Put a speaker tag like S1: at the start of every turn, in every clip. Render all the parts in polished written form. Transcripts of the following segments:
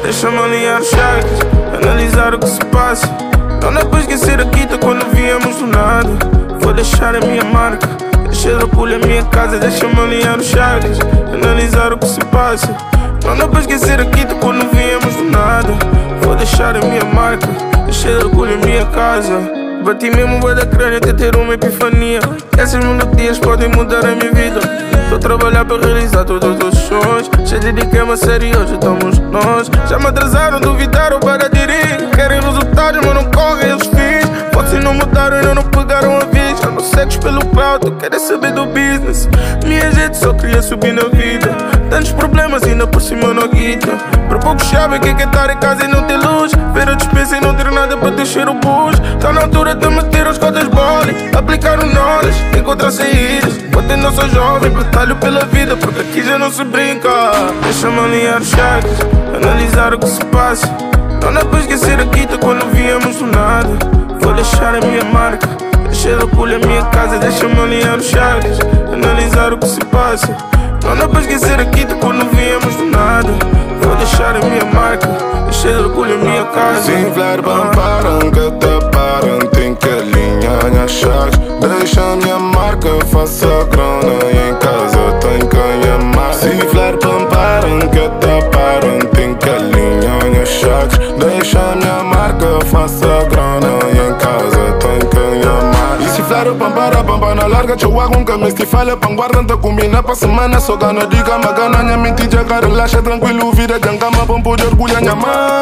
S1: Deixa-me alinhar os chakras, analisar o que se passa. Não dá para esquecer a quinta quando viemos do nada. Vou deixar a minha marca, deixar orgulho a minha casa. Deixa-me alinhar os chakras, analisar o que se passa. Não dá para esquecer a quinta quando viemos do nada. Vou deixar a minha marca, deixar orgulho a minha casa. Bati mesmo bué da crânio até ter uma epifania. Essas melodias podem mudar a minha vida. Estou a trabalhar para realizar todos os sonhos. Já dediquei-me a sério, hoje estamos nós. Já me atrasaram, duvidaram para dirigir. Querem resultados, mas não correm os fins. Vocês não mudaram, ainda não pegaram a vez. Já não segues pelo pau, tu queres saber do business. Minha gente só queria subir na vida. Tantos problemas ainda por cima não guita. Por pouco sabem que é estar em casa e não ter luz. Ver a dispensa e não ter nada para deixar o bus. Tá na altura de meter as cotas bole, aplicar o knowledge, encontrar saídas. Quando eu não sou jovem, batalho pela vida, porque aqui já não se brinca. Deixa-me alinhar os chakras, analisar o que se passa. Não dá para esquecer a quinta quando viemos do nada. Vou deixar a minha marca, deixar orgulho a minha casa. Deixa-me alinhar os chakras, analisar o que se passa. Não dá para esquecer a quinta quando viemos do nada. Vou deixar a minha marca, deixar orgulho a minha casa.
S2: Sem flare, param, que te param. Tem que alinhar as chaves. Deixa a minha marca, faça grana. E em casa tem que amar. Sem flare, param, que te param. Tem que alinhar as chaves. Deixa a minha marca, faça grana. E em casa tem que amar. E se flare, pampa na larga. Tchau, algum caminho se falha. Panguarda, tá combina pra semana. Só gana de cama, gana. Minha mente já relaxa, tranquilo. Vida de cama, pampo de orgulho, minha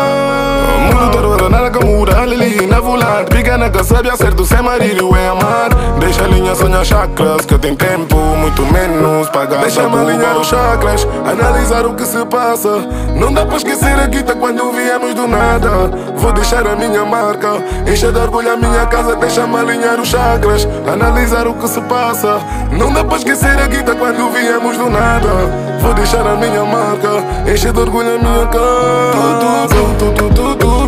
S2: mãe. Mundo todo, nada que muda. Ali na volante, pequena que sabe acerto. Sem marido é amar. Deixa a linha sonhar chakras, que tem tempo, muito menos pagar. Deixa-me alinhar os chakras, analisar o que se passa. Não dá para esquecer a guita quando viemos do nada. Vou deixar a minha marca, encher de orgulho a minha casa. Deixa-me alinhar os chakras, analisar o que se passa. Não dá para esquecer a guita quando viemos do nada. Vou deixar a minha marca, encher de orgulho a minha casa.